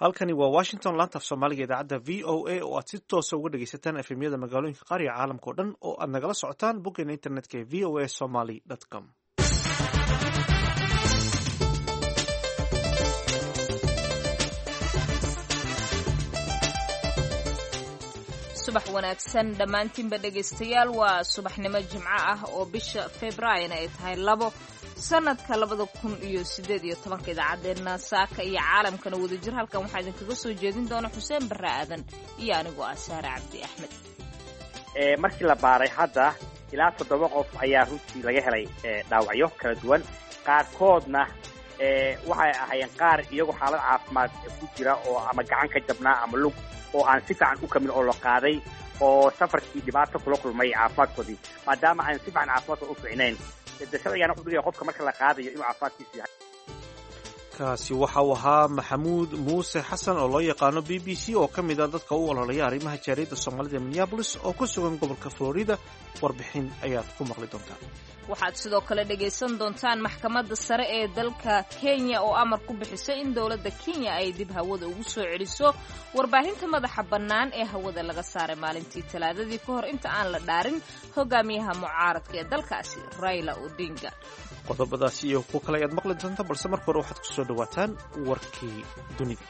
halkani waa washington laanta af soomaaliga idaacadda v o a oo aad si toosa uga dhegaysataan efemyada magaalooyinka qaar iyo caalamka o dhan oo aad nagala socotaan boggeena internetka ee v o a somaly com. subax wanaagsan dhammaantiinba dhegaystayaal waa subaxnimo jimco ah oo bisha februaarina ay tahay 2 sanadka 2018 idaacadeena saaka iyo caalamkana wadajir halkan waxaa idinkaga soo jeedin doona xuseen barre aadan iyo anigoo ah Saare Cabdi Axmed. Markii la baaray hadda ilaa 7 qof ayaa runtii laga helay dhaawacyo kala duwan qaarkoodna waxay ahaayeen qaar iyagu xaalad caafimaad ku jira oo ama gacan ka jabnaa ama lug oo aan si fiican u kamin oo la qaaday oo safarkii dhibaato kula kulmay caafimaadkoodii maadaama aan si fiican caafimaadka u fiicnayn sharcigana wuxuu dhigaya qofka marka la qaadayo inuu caafimaadkiisa yahay. kaasi waxa uu ahaa maxamuud muuse xasan oo loo yaqaano b b c oo ka mid ah dadka u ololaya arrimaha jaariyadda soomaalida minneapolis oo ku sugan gobolka Florida. warbixin ayaad ku maqli doontaan. waxaad sidoo kale dhegaysan doontaan maxkamadda sare ee dalka Kenya oo amar ku bixisay in dawladda Kenya ay dib hawada ugu soo celiso warbaahinta madaxa bannaan ee hawada laga saaray maalintii Talaadadii ka hor inta aan la dhaarin hogaamiyaha mucaaradka ee dalkaasi Raila Odinga. qodobadaasi iyo kuwa kale ayaad maqli doontaan balse marka hore waxaad ku soo dhawaataan warkii dunida.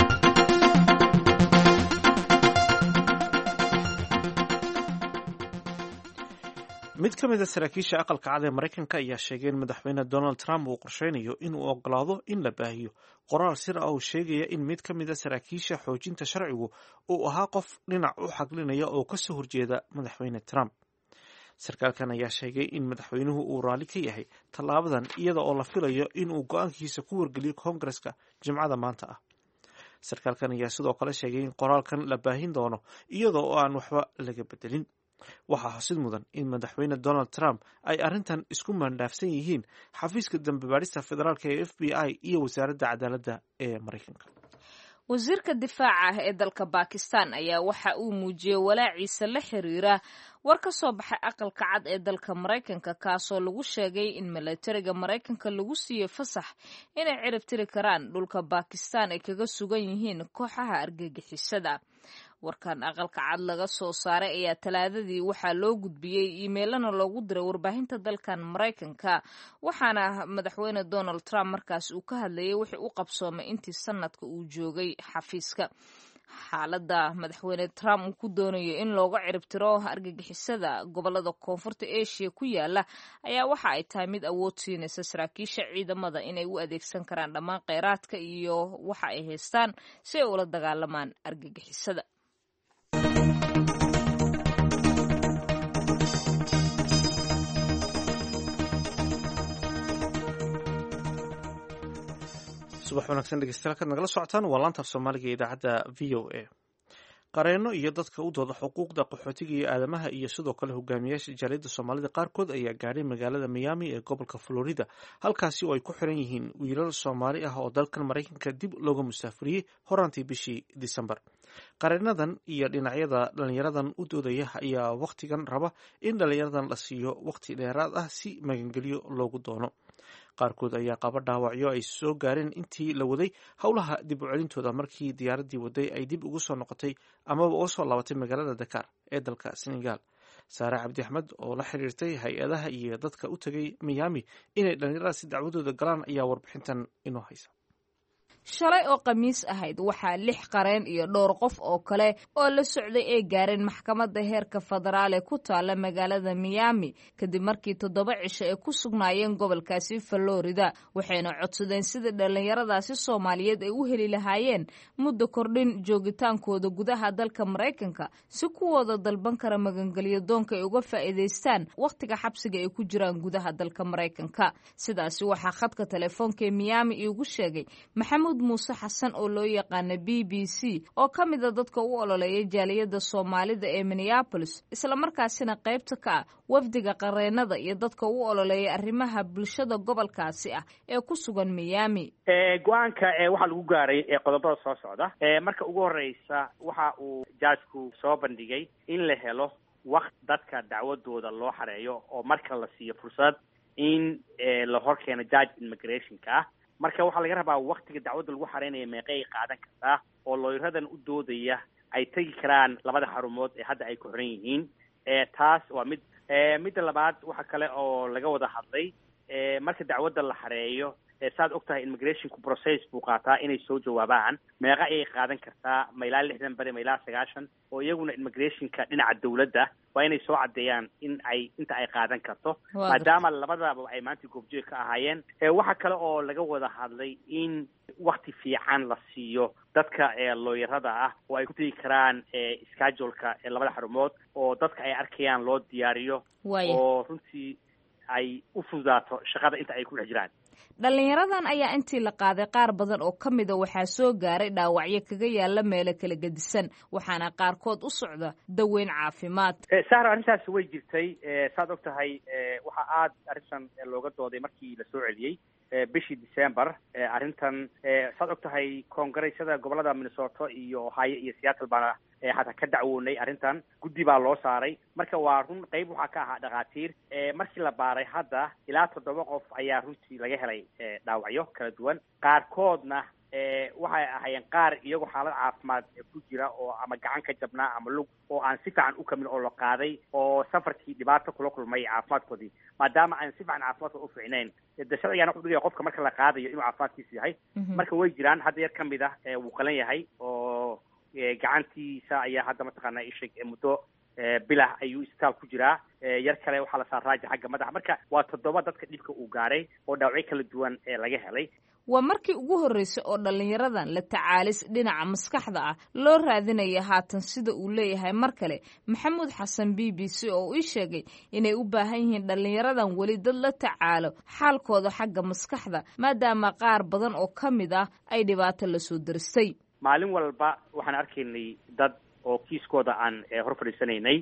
mid ka mid a saraakiisha aqalka cad ee Mareykanka ayaa sheegay in madaxweyne Donald Trump uu qorsheynayo inuu ogolaado in la baahiyo qoraal sir ah oo sheegaya in mid ka mid a saraakiisha xoojinta sharcigu uu ahaa qof dhinac u xaqlinaya oo ka soo horjeeda madaxweyne Trump. sarkaalkan ayaa sheegay in madaxweynuhu uu raali ka yahay tallaabadan iyada oo la filayo inuu go'aankiisa ku wargeliyo Koongareska Jimcada maanta ah. sarkaalkan ayaa sidoo kale sheegay in qoraalkan la baahin doono iyada oo aan waxba laga bedelin. waxaa xusid mudan in madaxweyne Donald Trump ay arrintan isku maandhaafsan yihiin xafiiska dambe baarista federaalka ee FBI iyo wasaaradda cadaaladda ee Mareykanka. wasiirka difaaca ee dalka Pakistan ayaa waxa uu muujiyay walaaciisa la xiriira war ka soo baxay aqalka cad ee dalka Mareykanka kaasoo lagu sheegay in militariga Mareykanka lagu siiyay fasax inay cirib tiri karaan dhulka Pakistan ay kaga sugan yihiin kooxaha argagixisada. warkan aqalka cad laga soo saaray ayaa Talaadadii waxaa loo gudbiyay emailana loogu diray warbaahinta dalkan Mareykanka waxaana madaxweyne Donald Trump markaas uu ka hadlayay wixii uu qabsoomay intii sanadka uu joogay xafiiska. xaaladda madaxweyne Trump uu ku doonayo in looga ciribtiro argagixisada gobolada koonfurta Asia ku yaala ayaa waxa ay tahay mid awood siinaysa saraakiisha ciidamada inay u adeegsan karaan dhammaan kheyraadka iyo waxa ay haystaan si ay ula dagaalamaan argagixisada. subax wanaagsan dhegeystayaal kaad nagala socotaan waa laanta af soomaaliga ee idaacadda v o a. qareeno iyo dadka u dooda xuquuqda qaxootiga iyo aadamaha iyo sidoo kale hogaamiyaasha jaaliyadda soomaalida qaarkood ayaa gaadhay magaalada Miami ee gobolka Florida halkaasi oo ay ku xiran yihiin wiilal Soomaali ah oo dalkan Mareykanka dib looga musaafiriyey horaantii bishii December. qareenadan iyo dhinacyada dhalinyaradan u doodaya ayaa waqtigan raba in dhalinyaradan la siiyo waqti dheeraad ah si magangelyo loogu doono. qaarkood ayaa qaba dhaawacyo ay soo gaareen intii la waday howlaha dib u celintooda markii diyaaraddii waday ay dib ugu soo noqotay amaba uga soo laabatay magaalada Dakar ee dalka Senegal. Saare Cabdi Axmed oo la xiriirtay hay-adaha iyo dadka u tagay Miami inay dhalinyaradaasi dacwadooda galaan ayaa warbixintan inoo haysa. shalay oo khamiis ahayd waxaa 6 qareen iyo dhowr qof oo kale oo la socday ay gaareen maxkamadda heerka federaal ku taala magaalada Miami kadib markii 7 cisho ay ku sugnaayeen gobolkaasi Florida waxayna codsadeen sida dhalinyaradaasi Soomaaliyeed ay u heli lahaayeen muddo kordhin joogitaankooda gudaha dalka Mareykanka si kuwooda dalban kara magangelyo doonka ay uga faa'iideystaan waqtiga xabsiga ay ku jiraan gudaha dalka Mareykanka. sidaasi waxaa khadka telefoonka ee Miami ugu sheegay maxamuud muuse xasan oo loo yaqaana b b c oo ka mid a dadka u ololeeya jaaliyadda Soomaalida ee Minneapolis isla markaasina qaybta ka ah wafdiga qareenada iyo dadka u ololeeya arrimaha bulshada gobolkaasi ah ee ku sugan Miami. go'aanka waxa lagu gaaray qodobada soo socda. marka ugu horeysa waxa uu judge-ku soo bandhigay in la helo waqti dadka dacwadooda loo xareeyo oo marka la siiyo fursad in la horkeeno judge immigration-ka marka waxaa laga rabaa waktiga dacwadda lagu xareynayo meeqay qaadan kartaa oo looyaradan u doodaya ay tegi karaan labada xarumood ee hadda ay ku xiran yihiin. Taas waa midda labaad. waxa kale oo laga wada hadlay marka dacwadda la xareeyo saad og tahay immigrationku process buu qaataa inay soo jawaabaan meeqa ayay qaadan kartaa, ma ilaa 60 bari ma ilaa 90, oo iyaguna immigrationka dhinaca dawladda waa inay soo caddeeyaan inta ay qaadan karto maadaama labadaba ay maanta goobjoog ka ahaayeen. waxa kale oo laga wada hadlay in wakti fiican la siiyo dadka looyarada ah oo ay ku tegi karaan schedule-ka labada xarumood oo dadka ay arkayaan loo diyaariyo oo runtii ay u fududaato shaqada inta ay ku dhex jiraan. dhalinyaradan ayaa intii la qaaday qaar badan oo ka mida waxaa soo gaaray dhaawacyo kaga yaala meelo kala gedisan, waxaana qaarkood u socda daweyn caafimaad. sahra, arrintaasi way jirtay. saad og tahay waxaa aad arrintan looga dooday markii la soo celiyey bishii December. arrintan saad og tahay koongareesyada gobolada Minnesota iyo Ohio iyo Seattle baana xataa ka dacwoonay arrintan. guddi baa loo saaray. marka waa run qayb waxaa ka ahaa dhakhaatiir. markii la baaray hadda ilaa 7 qof ayaa runtii laga helay dhaawacyo kala duwan. qaarkoodna waxay ahaayeen qaar iyagoo xaalad caafimaad ku jira oo ama gacan ka jabnaa ama lug oo aan si fiican u kamin oo la qaaday oo safarkii dhibaato kula kulmay caafimaadkoodii maadaama aan si fiican caafimaadkooda u fiicnayn. sharcigan wuxuu dhigaya qofka marka la qaadayo inuu caafimaadkiisa yahay. marka way jiraan hadda yar ka mid ah wuu qalan yahay oo gacantiisa ayaa hadda mataqaanaa isheg muddo bilah ayuu isbitaal ku jiraa. yar kale waxaa la saaraaja xagga madaxa. marka waa 7 dadka dhibka uu gaaray oo dhaawacyo kala duwan laga helay. waa markii ugu horreysay oo dhalinyaradan la tacaalis dhinaca maskaxda ah loo raadinaya haatan, sida uu leeyahay mar kale maxamuud xasan BBC oo ii sheegay inay u baahan yihiin dhalinyaradan weli dad la tacaalo xaalkooda xagga maskaxda maadaama qaar badan oo ka mid ah ay dhibaato la soo daristay. maalin walba waxaan arkaynay dad oo kiiskooda aan hor fadhiisanaynay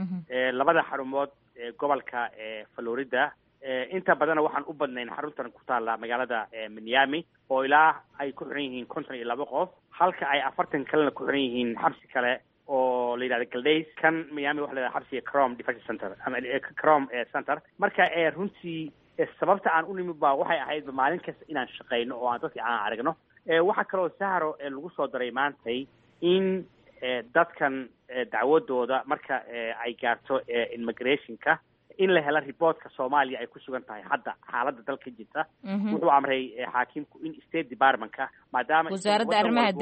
labada xarumood gobolka Florida. inta badanna waxaan u badnayn xaruntan ku taala magaalada Miami oo ilaa ay ku xiran yihiin 52 qof, halka ay 40 kalena ku xiran yihiin xabsi kale oo la yidhahdo Galdays. kan Miami waxa la yidhahdaa xabsiga Chrome Detention Center ama Chrome Center. marka runtii sababta aan u nimid baa waxay ahayd maalin kasta inaan shaqayno oo aan dadka aan aragno. waxaa kaloo sahro lagu soo daray maantay in dadkan dacwadooda marka ay gaarto immigrationka in la helo reportka Soomaaliya ay ku sugan tahay hadda xaaladda dalka jirta. wuxuu amray xaakimku in State Department-ka maadaama wasaaradda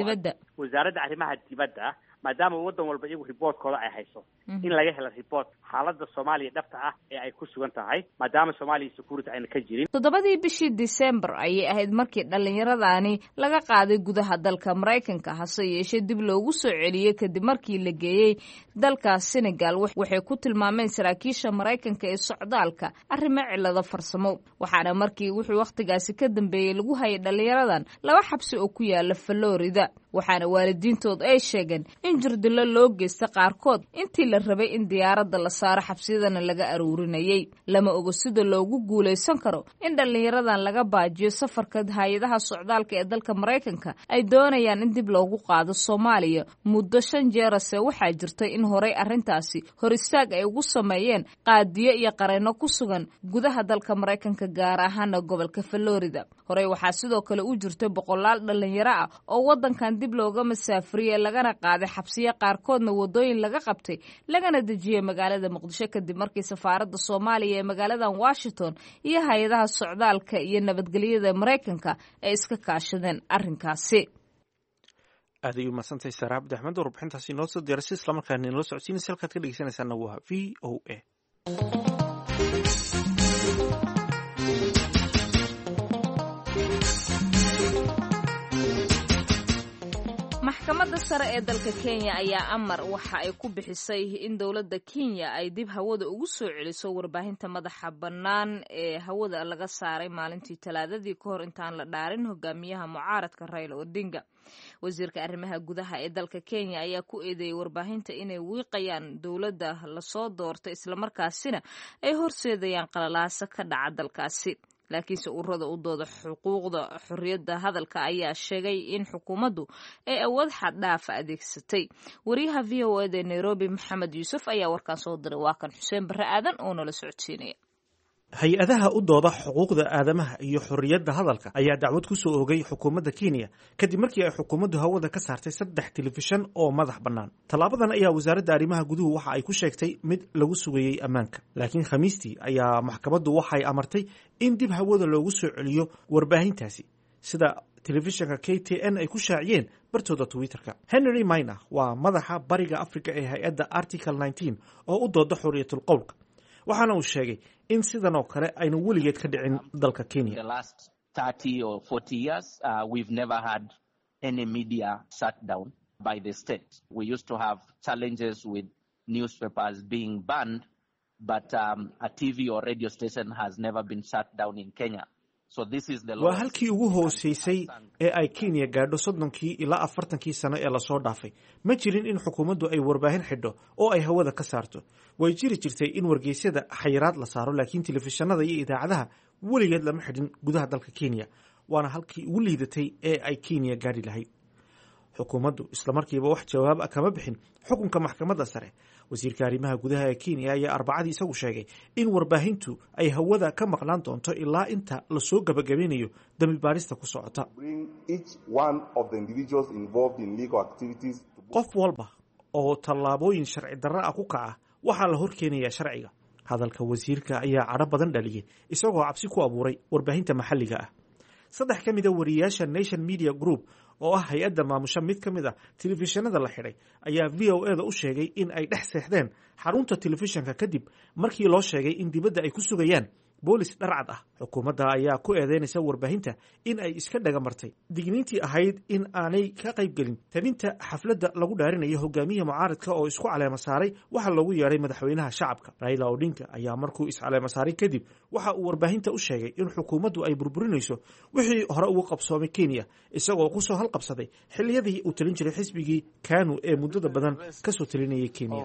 arrimaha dibadda maadaama waddan walba iyagu reportkooda ay hayso in laga helo report xaaladda Soomaaliya dhabta ah ee ay ku sugan tahay maadaama Soomaaliya security ayna ka jirin. 7 bishii December ayay ahayd markii dhalinyaradani laga qaaday gudaha dalka Mareykanka, hase yeeshee dib loogu soo celiyey kadib markii la geeyey dalka Senegal. waxay ku tilmaameen saraakiisha Mareykanka ee socdaalka arrimo cilado farsamo, waxaana markii wuxuu waqtigaasi ka dambeeyey lagu hayay dhalinyaradan 2 xabsi oo ku yaala Florida. waxaana waalidiintood ay sheegeen in jirdilo loo geysta qaarkood intii la rabay in diyaaradda la saaro xabsiyadana laga aruurinayay. lama ogo sida loogu guulaysan karo in dhalinyaradan laga baajiyo safarka hay-adaha socdaalka ee dalka Mareykanka ay doonayaan in dib loogu qaado Soomaaliya. muddo 5 jeerase waxaa jirtay in horey arrintaasi hor istaag ay ugu sameeyeen qaadiyo iyo qareeno ku sugan gudaha dalka Mareykanka, gaar ahaan gobolka Florida. horey waxaa sidoo kale u jirtay 100 dhalinyaro ah oo waddankan dib looga masaafuriyey lagana qaaday xabsiyo qaarkoodna wadooyin laga qabtay lagana dejiyey magaalada Muqdisho kadib markii safaaradda Soomaaliya ee magaaladan Washington iyo hay-adaha socdaalka iyo nabadgelyada Mareykanka ay iska kaashadeen arrinkaasi. aad ayuu mahadsantahay Sara Cabdi Axmed oo warbixintaasi noo soo diyaarisay isla markaana inoo socodsiinaysa. halkaad ka dhegeysanaysaana waa VOA. maxkamadda sare ee dalka Kenya ayaa amar waxa ay ku bixisay in dowladda Kenya ay dib hawada ugu soo celiso warbaahinta madaxa bannaan ee hawada laga saaray maalintii Talaadadii ka hor intaan la dhaarin hogaamiyaha mucaaradka Raila Odinga. wasiirka arrimaha gudaha ee dalka Kenya ayaa ku eedeeyay warbaahinta inay wiiqayaan dowladda la soo doortay isla markaasina ay horseedayaan qalalaasa ka dhaca dalkaasi. laakiinse ururada u dooda xuquuqda xorriyadda hadalka ayaa sheegay in xukuumaddu ay awood xad dhaafa adeegsatay. wariyaha VOA ee Nairobi Maxamed Yuusuf ayaa warkaan soo diray. waa kan Xuseen Barre Aadan oo nala socodsiinaya. hay-adaha u dooda xuquuqda aadamaha iyo xorriyadda hadalka ayaa dacwad ku soo oogay xukuumadda Kenya kadib markii ay xukuumaddu hawada ka saartay 3 telefishan oo madax bannaan. Talaabadan ayaa wasaaradda arrimaha guduhu waxa ay ku sheegtay mid lagu sugayay ammaanka. Laakiin Khamiistii ayaa maxkamaddu waxay amartay in dib hawada loogu soo celiyo warbaahintaasi, sida telefishanka KTN ay ku shaaciyeen bartooda Twitterka. Henry Maina waa madaxa bariga Afrika ee hay'adda Article 19 oo u dooda xorriyatul qowlka. waxaana uu sheegay in sidan oo kale ayna weligeed ka dhicin dalka Kenya. The last 30 or 40 years, we've never had any media shut down by the state. We used to have challenges with newspapers being banned, but a TV or radio station has never been shut down in Kenya. So this is the law. Waa halkii ugu hooseysay ee ay Kenya gaadho 30 ilaa 40 sano ee la soo dhaafay. Ma jirin in xukuumaddu ay warbaahin xidho oo ay hawada ka saarto. Way jiri jirtay in wargeysyada xayiraad la saaro, laakiin telefishanada iyo idaacadaha weligeed lama xidhin gudaha dalka Kenya. Waana halkii ugu liidatay ee ay Kenya gaadhi lahayd. xukuumaddu isla markiiba wax jawaab ah kama bixin xukunka maxkamadda sare. wasiirka arrimaha gudaha ee Kenya ayaa Arbacadii isagu sheegay in warbaahintu ay hawada ka maqnaan doonto ilaa inta la soo gabagabeynayo dambi baarista ku socota. qof walba oo tallaabooyin sharci darro ah ku kaca waxaa la horkeenayaa sharciga. hadalka wasiirka ayaa cadho badan dhaliyay isagoo cabsi ku abuuray warbaahinta maxalliga ah. 3 ka mid ah wariyaasha Nation Media Group oo ah hay'adda maamusha mid ka mid ah telefishanada la xidhay ayaa VOA-da u sheegay in ay dhex seexdeen xarunta telefishanka kadib markii loo sheegay in dibadda ay ku sugayaan boolis dharcad ah. xukuumadda ayaa ku eedeynaysa warbaahinta in ay iska dhagamartay digniintii ahayd in aanay ka qayb gelin tabinta xafladda lagu dhaarinayo hogaamiyaha mucaaradka oo isku caleema saaray waxa loogu yeedhay madaxweynaha shacabka. Raila Odinga ayaa markuu iscaleema saaray kadib waxa uu warbaahinta u sheegay in xukuumaddu ay burburinayso wixii hore ugu qabsoomay Kenya, isagoo ku soo halqabsaday xilliyadii uu talin jiray xisbigii KANU ee muddada badan ka soo talinayay Kenya.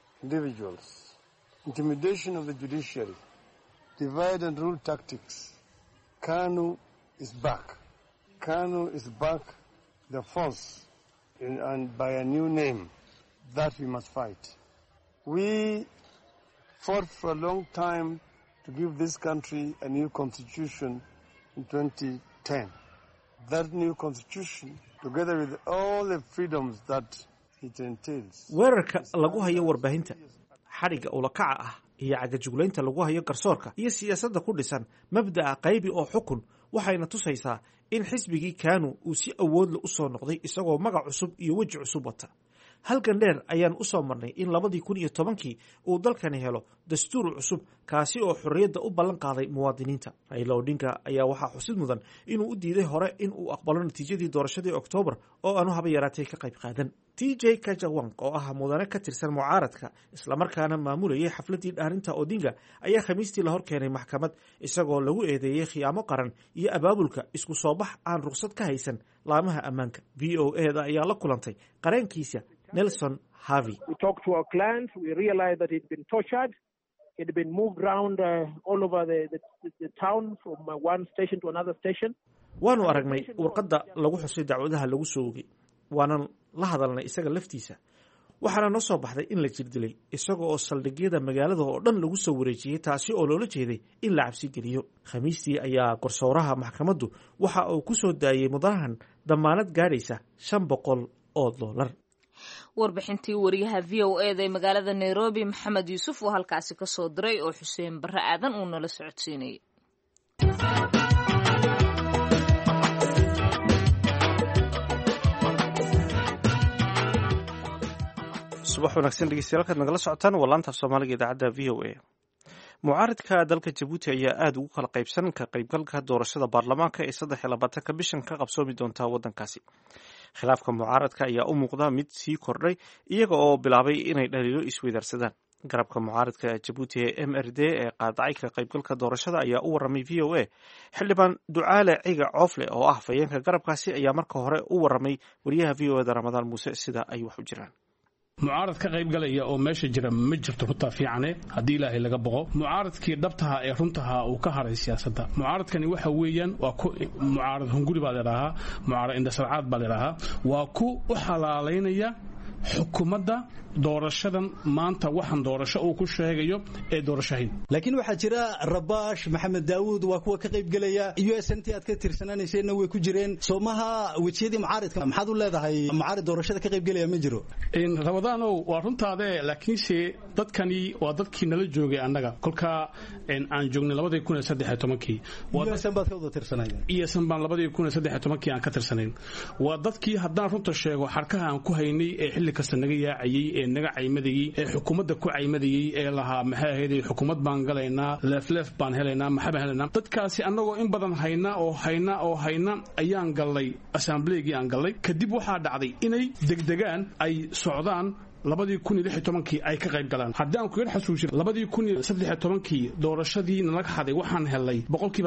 Divide and rule tactics. KANU is back. KANU is back, the force, and by a new name that we must fight. We fought for a long time to give this country a new constitution in 2010. That new constitution, together with all the freedoms that it entails. weerarka lagu hayo warbaahinta, xariga ula kaca ah iyo cagajuglaynta lagu hayo garsoorka iyo siyaasadda ku dhisan mabda'a qaybi oo xukun waxayna tusaysaa in xisbigii KANU uu si awood leh u soo noqday isagoo magac cusub iyo weji cusub wata. halkan dheer ayaan u soo marnay in 2010 uu dalkani helo dastuur cusub kaasi oo xorriyadda u ballan qaaday muwaadiniinta. Raila Odinga ayaa waxaa xusid mudan inuu u diiday hore in uu aqbalo natiijadii doorashadii Oktoobar oo aanu haba yaraatay ka qayb qaadan. TJ Kajawang oo ah mudane ka tirsan mucaaradka isla markaana maamulayay xafladii dhaarinta Odinga ayaa Khamiistii la hor keenay maxkamad isagoo lagu eedeeyay khiyaamo qaran iyo abaabulka isku soo bax aan ruqsad ka haysan laamaha ammaanka. VOA-da ayaa la kulantay qareenkiisa Nelson Harvey. We talked to our clients. We realized that he'd been tortured. He'd been moved around all over the town from one station to another station. waanu aragnay warqadda lagu xusay dacwadaha lagu soo oogay. waanan la hadalnay isaga laftiisa. waxaana noo soo baxday in la jirdilay isaga oo saldhigyada magaalada oo dhan lagu soo wareejiyay, taasi oo loola jeeday in la cabsi geliyo. Khamiistii ayaa garsooraha maxkamaddu waxa uu ku soo daayay mudanahan damaanad gaadhaysa $500. warbixintii wariyaha VOA-da ee magaalada Nairobi Maxamed Yuusuf oo halkaasi ka soo diray oo Xuseen Barre Aadan uu nala socodsiinayay. subax wanaagsan dhegeystayaal kaad nagala socotaan waa laanta Soomaaliga idaacadda VOA. mucaaradka dalka Jabuuti ayaa aad ugu kala qaybsan ka qaybgalka doorashada baarlamaanka ee 23 bishan ka qabsoomi doonta wadankaasi. khilaafka mucaaradka ayaa u muuqda mid sii kordhay iyaga oo bilaabay inay dhaliilo isweydaarsadaan. garabka mucaaradka Jabuuti ee MRD ee qaadacay ka qaybgalka doorashada ayaa u waramay VOA. xildhibaan Ducaale Ciga Coofle oo ah fayeenka garabkaasi ayaa marka hore u waramay wariyaha VOA-da Ramadaan Muuse sida ay wax u jiraan. mucaarad ka qayb galaya oo meesha jira ma jirto runta fiicane haddii ilaahay laga boqo. mucaaradkii dhabtaha ee runtaha uu ka haray siyaasadda. mucaaradkani waxa weeyaan waa ku mucaarad hunguri baa leedahaa, mucaarad indhasarcaad baa leedahaa, waa ku u xalaalaynaya xukuumadda doorashadan maanta waxaan doorasho uu ku sheegayo ee doorashahayn. laakiin waxaa jira Rabash Maxamed Daawud waa kuwa ka qayb galaya USNT aad ka tirsananayseena way ku jireen soomaha wajiyadii mucaaradka maxaad u leedahay mucaarad doorashada ka qayb galaya ma jiro in Ramadaanow waa runtaade laakiinse dadkani waa dadkii nala joogay annaga kolka aan joognay 2013 USN baad ka wada tirsanayeen USN baan 2013 aan ka tirsanayn waa dadkii haddaan runta sheego xarkaha aan ku haynay ee xilli kasta naga yaacayay naga caymadayay ee xukuumadda ku caymadayay ee lahaa maxay ahayd xukuumad baan galaynaa leef baan helaynaa maxaba helaynaa dadkaasi annagoo in badan hayna ayaan galay assembleygii aan galay kadib waxaa dhacday inay degdegaan ay socdaan 2016 ay ka qayb galaan haddaan ku yar xasuusin 2013 doorashadii naga xaday waxaan helay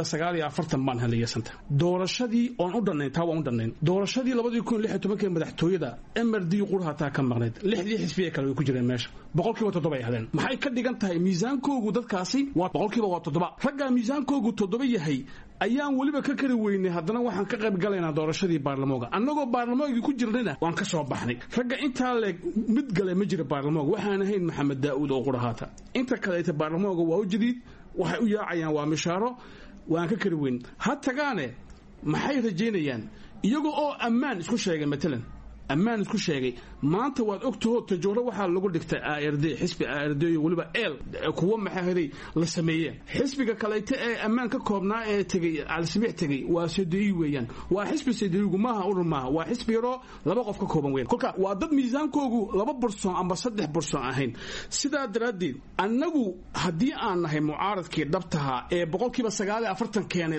49% baan helay santa doorashadii on u dhanay taa waan u dhanay doorashadii 2016 madaxtooyada MRD quraha taa ka maqneed lixdii xisbiye kale way ku jireen meesha 7% ay heleen maxay ka dhigan tahay miisaankoodu dadkaasi waa 7% ragga miisaankoodu 7 yahay ayaan waliba ka kari weynay haddana waxaan ka qayb galaynaa doorashadii baarlamooga annagoo baarlamoogii ku jirnayna waan ka soo baxnay ragga intaa leeg mid gale ma jira baarlamooga waxaan ahayn Maxamed Daawud oo qurahaata inta kale ee baarlamooga waa u jadiid waxay u yaacayaan waa mishaaro waan ka kari weyn hatagaane maxay rajeynayaan iyagoo oo ammaan isku sheegay matalan ammaan isku sheegay maanta waad ogtahay tajooro waxa lagu dhigtay ARD xisbi ARD waliba kuwa maxay la sameeyeen xisbiga kaleeyta ee ammaan ka koobnaa ee tagay alsibix tagay waa CDU weeyaan waa xisbi CDU maaha urma waa xisbi yaro laba qof ka kooban weeyaan kolka waa dad miisaankoogu 2% ama 3% ahayn sidaa daradeed annagu hadii aan nahay mucaaradkii dhabtaha ee 9% keenay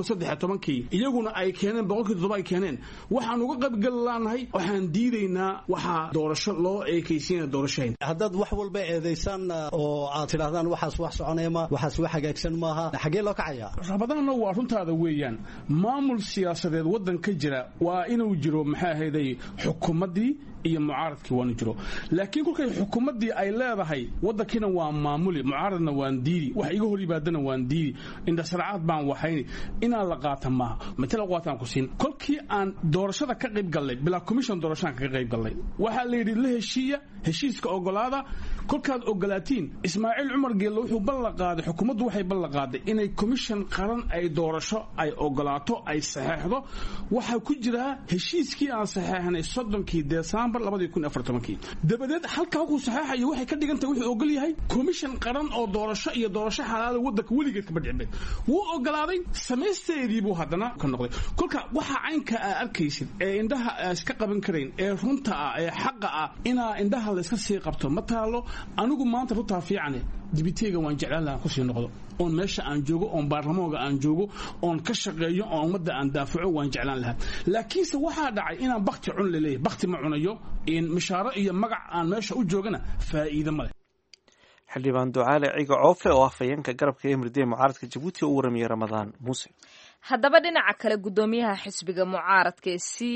2013 iyaguna ay keeneen 7% ay keeneen waxaan uga qayb galanahay diidaynaa waxa doorasho loo eekaysiin doorashayn haddaad wax walba eedeysan oo aad tidhaahdaan waxaas wax soconaya ma waxaas wax hagaagsan maaha xagee loo kacaya Ramadaanna waa runtaada weeyaan maamul siyaasadeed wadan ka jira waa inuu jiro maxay ahayd xukuumadii iyo mucaaradkii waan jiro laakiin kulkay xukuumadii ay leedahay wadankiina waa maamuli mucaaradna waan diidi wax iga hor yimaadana waan diidi inta sharciyad baan waxayn inaan la qaato ma matala qaataan ku siin kulkii aan doorashada ka qayb galay bila commission doorashada ka qayb galay waxa la yiri la heshiiska ogolaada kulkaad ogolaatiin Ismaaciil Cumar Geelo wuxuu ballan qaaday xukuumaddu waxay ballan qaaday inay commission qaran ay doorasho ay ogolaato ay saxeexdo waxa ku jira heshiiskii aan saxeexnay 30 December 2014 dabadeed halka uu saxeexay waxay ka dhigantahay wuxuu ogol yahay commission qaran oo doorasho iyo doorasho xalaal wadanka waligeed ka badhicin wuu ogolaaday sameeysteedii buu hadana ka noqday kulka waxa caynka arkaysid ee indhaha iska qaban kareen ee runta ee xaqa ina indhaha la iska sii qabto ma taalo anigu maanta runta fiican dibitiga waan jeclaan lahaa ku sii noqdo oon meesha aan joogo oon baarlamooga aan joogo oon ka shaqeeyo oon ummadda aan daafaco waan jeclaan lahaa laakiinse waxaa dhacay inaan bakti cun leeyahay bakti ma cunayo in mishaaro iyo magac aan meesha u joogana faa'iido ma leh xildhibaan Ducaale Ciga Coofe oo afayeenka garabka MRD mucaaradka Djibouti oo waramiyay Ramadaan Muuse haddaba dhinaca kale gudoomiyaha xisbiga mucaaradka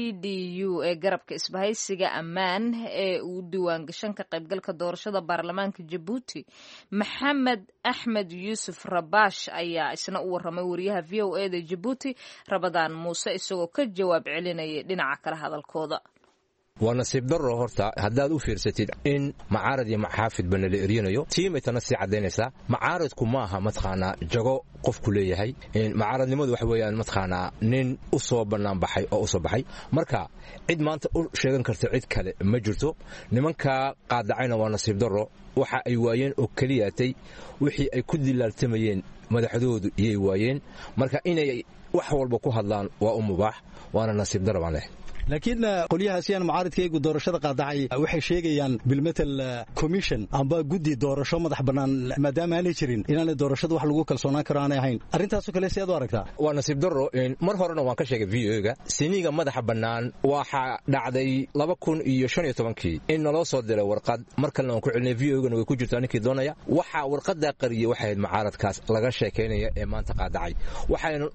CDU ee garabka isbahaysiga ammaan ee uu diiwaan gashan ka qaybgalka doorashada baarlamaanka Djibouti Maxamed Axmed Yuusuf Rabash ayaa isna u waramay wariyaha VOA da Djibouti Ramadaan Muuse isagoo ka jawaab celinayay dhinaca kale hadalkooda waa nasiib darro horta haddaad u fiirsatid in mucaarad iyo maxaafid bana la erinayo tiimaytana sii cadaynaysaa mucaaradku maaha mataqaanaa jago qofku leeyahay mucaaradnimadu waxa weeyaan mataqaanaa nin u soo bannaan baxay oo u soo baxay marka cid maanta u sheegan karta cid kale ma jirto nimanka qaadacayna waa nasiib darro waxa ay waayeen oo kaliyaatay wixii ay ku dilaaltamayeen madaxdoodu iyay waayeen marka inay wax walba ku hadlaan waa u mubaax waana nasiib darro baan leh laakiin qoliyahaasiyaan mucaaradkaygu doorashada qaadacay waxay sheegayaan bilmetal commission amba guddi doorasho madax bannaan maadaama aanay jirin inaanay doorashada wax lagu kalsoonaan karo aanay ahayn arrintaasoo kale si aad u aragtaa waa nasiib darro mar horena waan ka sheegay VOA-ga siniga madaxa bannaan waxaa dhacday 2015 in naloo soo diray warqad mar kalena aan ku celinay VOA-gana way ku jirtaa ninkii doonaya waxaa warqadda qariyay waxay ahayd mucaaradkaas laga sheekaynaya ee maanta qaadacay waxayna warqadda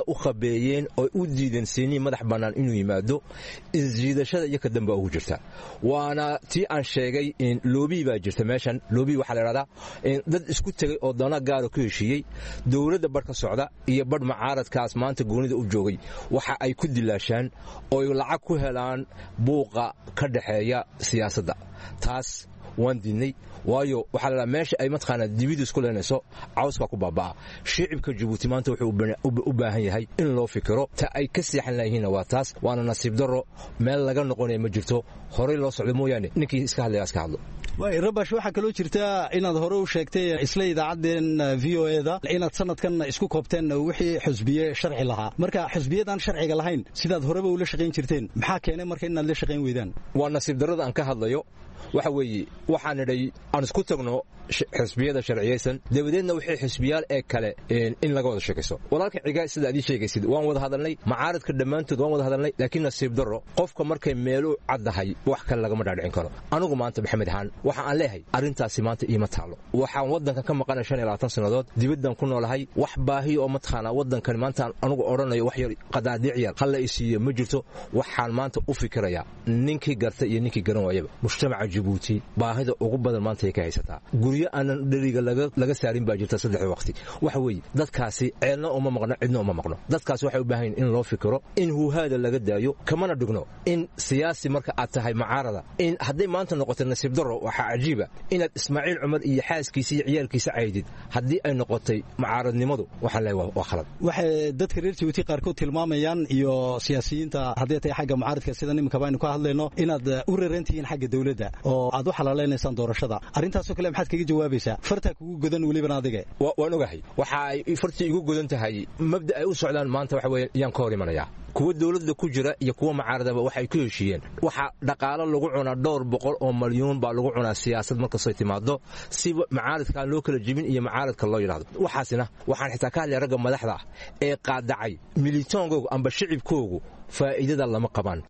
u khabeeyeen oo u diideen siinii madax bannaan inuu yimaado isjiidashada iyo ka damba ugu jirta waana tii aan sheegay in loobi baa jirta meeshan loobi waxa la yiraahdaa dad isku tagay oo dana gaar ku heshiiyay dawladda bar ka socda iyo bar mucaaradkaas maanta goonida u joogay waxa ay ku dilaashaan oo lacag ku helaan buuqa ka dhaxeeya siyaasadda taas waan diidnay waayo waxa la meesha ay matqaana dibida isku leenayso cawska ku baabaa shicibka Djibouti maanta wuxuu u baahan yahay in loo fikiro ta ay ka siixan lahayn waa taas waana nasiib daro meel laga noqonay ma jirto hore loo socdo mooyaane ninkii iska hadlaya iska hadlo way rabash waxa kale oo jirta inaad hore u sheegtay isla idaacaddeen VOA-da inaad sanadkan isku koobteen wixii xisbiye sharci lahaa marka xisbiyadan sharciga lahayn sidaad horeba u la shaqeyn jirteen maxaa keenay marka inaad la shaqeyn weydaan waa nasiib darrada aan ka hadlayo waxa weeye waxaan idhay aan isku tagno xisbiyada sharciyeysan dabadeedna wixii xisbiyaal ee kale in laga wada sheekayso walaalka cigaa sida aad sheegaysid waan wada hadalnay macaaradka dhammaantood waan wada hadalnay laakiin nasiib darro qofka markay meelu caddahay wax kale lagama dhaadhicin karo anigu maanta maxamed ahaan waxa aan leeyahay arrintaasi maanta iima taalo waxaan waddanka ka maqanay 25 sannadood dibaddan ku noolahay wax baahi oo matqaana waddankan maanta anigu oranayo wax yar qadaadiic yar hal la isiiyo ma jirto waxaan maanta u fikirayaa ninkii garta iyo ninkii garan waayaba mujtamaca Djibouti baahida ugu badan maanta ay ka haysataa guriga aan dhariga laga saarin baa jirta 3 waqti waxa weeye dadkaasi ceelna uma maqno cidna uma maqno dadkaasi waxay u baahan yihiin in loo fikiro in huhaada laga daayo kamana dhigno in siyaasi marka aad tahay mucaarada in haday maanta noqoto nasiib darro waxa cajiiba inaad Ismaaciil Umar iyo xaaskiisa iyo ciyaalkiisa caydid hadii ay noqotay mucaaradnimadu waxa la waa khalad waxa dadka reer Djibouti qaarkood tilmaamayaan iyo siyaasiyiinta hadii tay xagga mucaaradka sida nimka baynu ka hadlayno inaad u reerantihiin xagga dawladda oo aad u xalaaleynaysaan doorashada arrintaas oo kale maxaad kaga jawaabaysaa farta kugu godan waliba adiga waan ogahay waxa ay farti igu godan tahay mabda ay u socdaan maanta waxa weeyaan yaan ka hor imanaya kuwa dawladda ku jira iyo kuwa mucaaradaba waxay ku heshiiyeen waxa dhaqaale lagu cunaa 200 oo milyan baa lagu cunaa siyaasad marka soo timaado si mucaaradka loo kala jibin iyo mucaaradka loo yiraahdo waxaasina waxaan xitaa ka hadlay ragga madaxda ee qaadacay militoonkooda amba shicibkoodu faa'iidada lama qabaan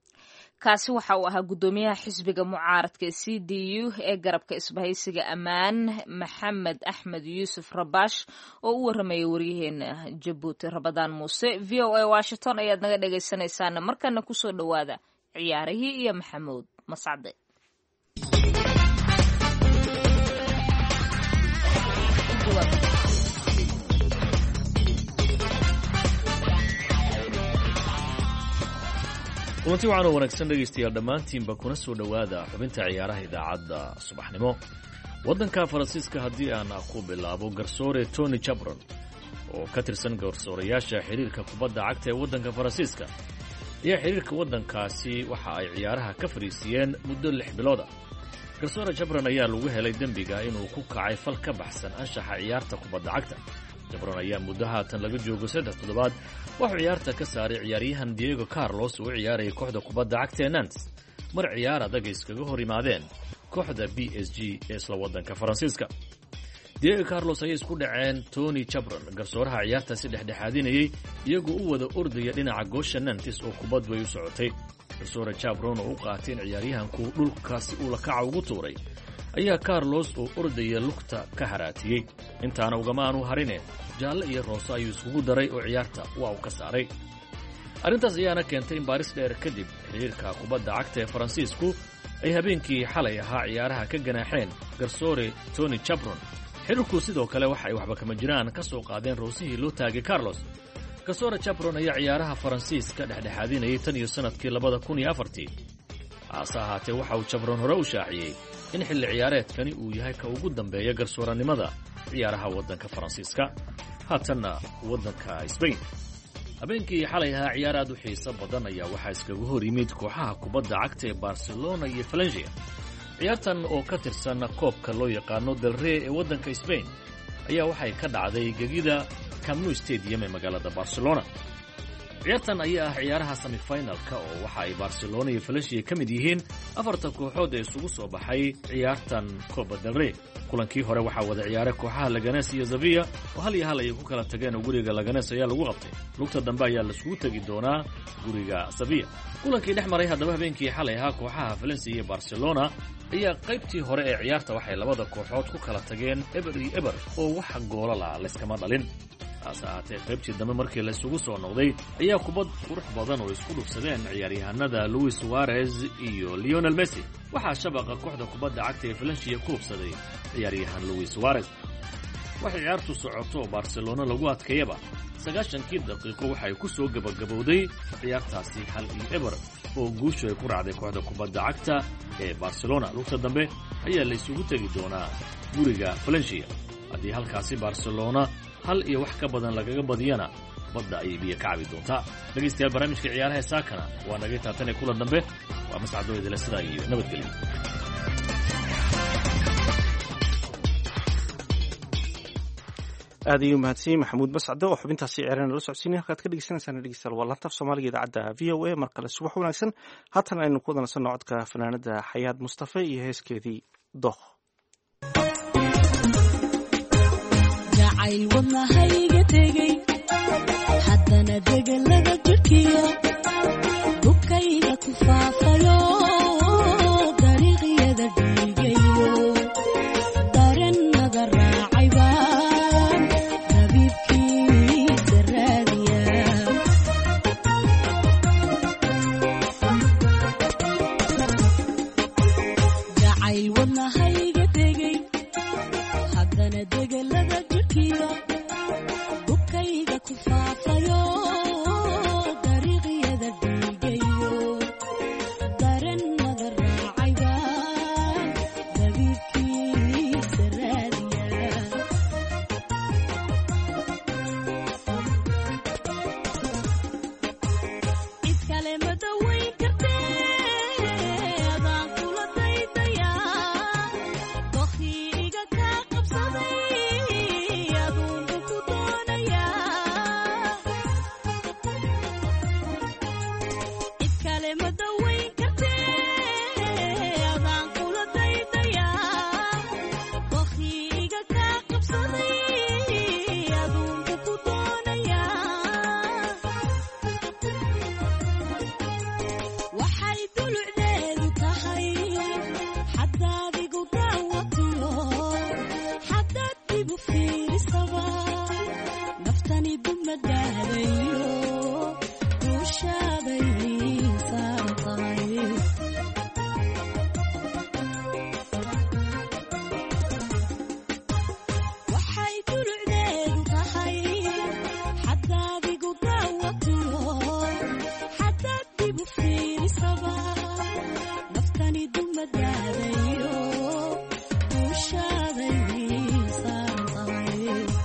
kaasi waxa uu ahaa gudoomiyaha xisbiga mucaaradka CDU ee garabka isbahaysiga Amaan Maxamed Axmed Yuusuf Rabash oo u waramayay wariyaheena Djibouti Rabadaan Muuse VOA Washington ayaad naga dhagaysanaysaan markana ku soo dhawaada ciyaarihii iyo Maxamuud Mascade kulanti waxaan wanaagsan dhegaystayaal dhammaantiinba kuna soo dhowaada xubinta ciyaaraha idaacadda subaxnimo waddanka faransiiska haddii aan ku bilaabo garsoore Tony Chabron oo ka tirsan garsoorayaasha xiriirka kubadda cagta ee waddanka faransiiska iyo xiriirka waddankaasi waxa ay ciyaaraha ka fariisiyeen muddo 6 bilood ah garsoore Chabron ayaa lagu helay dembiga inuu ku kacay fal ka baxsan anshaxa ciyaarta kubadda cagta Chabron ayaa muddo haatan laga joogo 3 toddobaad wuxuu ciyaarta ka saaray ciyaaryahan Diego Carlos oo ciyaarayay kooxda kubadda cagta ee Nantes mar ciyaar adag iskaga hor yimaadeen kooxda PSG ee isla waddanka Faransiiska Diego Carlos ay isku dhaceen Tony Chabron garsooraha ciyaartaasi dhexdhexaadinayay iyagoo u wada ordaya dhinaca goosha Nantes oo kubaddu ay u socotay garsoore Chabron oo u qaateen ciyaaryahanku dhulkaasi uu la kaca ugu tuuray ayaa Carlos oo ordaya lugta ka haraatiyay intaana ugama aanu harine jaalle iyo roose ayuu isugu daray oo ciyaarta waa uu ka saaray arrintaas ayaana keentay in baaris dheer kadib xiriirka kubadda cagta ee Faransiisku ay habeenkii xalay ahaa ciyaaraha ka ganaaxeen garsoore Tony Chabron xiriirku sidoo kale waxa ay waxba kama jiraan ka soo qaadeen roosihii loo taagay Carlos garsoore Chabron ayaa ciyaaraha Faransiiska dhexdhexaadinayay tan iyo sanadkii 2004 hase ahaatee waxa uu Chabron hore u shaaciyay in xilli ciyaareedkani uu yahay ka ugu dambeeya garsooranimada ciyaaraha waddanka Faransiiska haatanna waddanka Spain habeenkii xalay ahaa ciyaar aad u xiiso badan ayaa waxaa iskaga hor yimid kooxaha kubadda cagta ee Barcelona iyo Valencia ciyaartan oo ka tirsan koobka loo yaqaano Del Rey ee waddanka Spain ayaa waxay ka dhacday gegida Camp Nou Stadium ee magaalada Barcelona ciyaartan ayaa ah ciyaaraha semi-finalka oo waxa ay Barcelona iyo Valencia ka mid yihiin afarta kooxood ee isugu soo baxay ciyaartan Copa del Rey kulankii hore waxaa wada ciyaaray kooxaha Leganes iyo Sevilla oo 1-1 ay ku kala tageen oo guriga Leganes ayaa lagu qabtay lugta dambe ayaa la isugu tagi doonaa guriga Sevilla kulankii dhex maray haddaba habeenkii xalay ahaa kooxaha Valencia iyo Barcelona ayaa qaybtii hore ee ciyaarta waxay labada kooxood ku kala tageen eber iyo eber oo wax goolala la iskama dhalin hase ahaatee qaybtii dambe markii la isugu soo noqday ayaa kubad qurux badan oo isku dhufsadeen ciyaaryahanada Luis Suarez iyo Lionel Messi waxaa shabaqa kooxda kubadda cagta ee Valencia ku hubsaday ciyaaryahan Luis Suarez. waxay ciyaartu socoto Barcelona lagu adkeeyaba 90kii daqiiqo waxay ku soo gabagabowday ciyaartaasi 1-0 oo guushu ay ku raacday kooxda kubadda cagta ee Barcelona. lugta dambe ayaa la isugu tagi doonaa guriga Valencia. haddii halkaasi Barcelona hal iyo wax ka badan lagaga badiyana badda ay biyo ka cabi doontaa. dhegeystayaal barnaamijka ciyaaraha saakana waa naga taatane kulan dambe waa mas'aado idila sida iyo nabadgelyo. aad ayuu mahadsan maxamuud bascade oo xubintaasi ciyaarana la socodsiinay halkaad ka dhegeysanaysaana dhegeystayaal waa laanta af soomaaliga idaacadda VOA mar kale subax wanaagsan. haatan aynu ku wadansano codka fanaanada xayaad mustafe iyo heeskeedii dookh. jacayl wadnahayga tegey haddana degalaga jirkiyo bukayga ku faafayo dariiqyada dhiigayo darannada raacayba rabiibkiisa raadiya jacayl wadnahayga tegey haddana degalaga jirkiyo bukayga ku faafayo dariiqyada dhiigayo darannada raacayba dabiibkiisa raadiya cid kale ma dawayn kartee adaan kula daydayaa dokhii iga kaa qabsaday aduunba ku doonayaa cid kale ma dawayn kartee adaan kula daydayaa dokhii iga kaa qabsaday aduunba ku doonayaa waxay dulucdeedu tahay xadaad igu daawatiyo xadaad igu fiirisaba naftani dumadahdayo duushaaday saaran tahay waxay dulucdeedu tahay xadaad igu daawatiyo xadaad igu fiirisaba naftani dumadahdayo duushaaday saaran tahay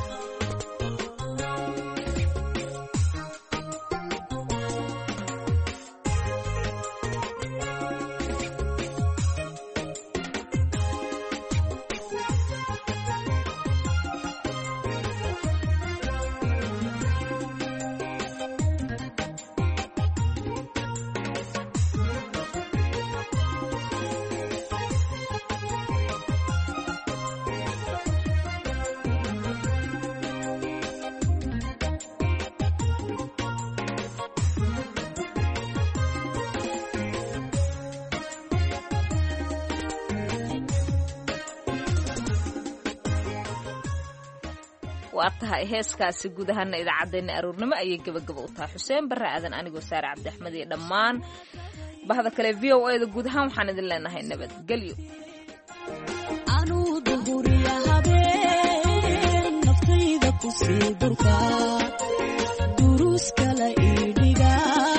waa tahay heeskaasi guud ahaana idaacaddeenna aroornimo ayay gebagaba u tahay. xuseen barre aadan anigoo saare cabdi axmed iyo dhammaan bahda kale v o eda guud ahaan waxaan idin leenahay nabadgelyo. anuu duhuriya habeen naftayda ku sii durka duruus kala iidhiga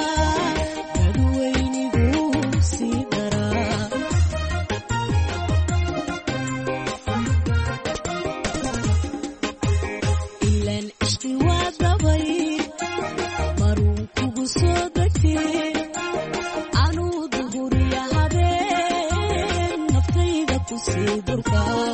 dadweynigu sii daraa ilaan ishqi waa dabay maruun kugu soo degtee anuu duhuriya habeen naftayda ku sii durka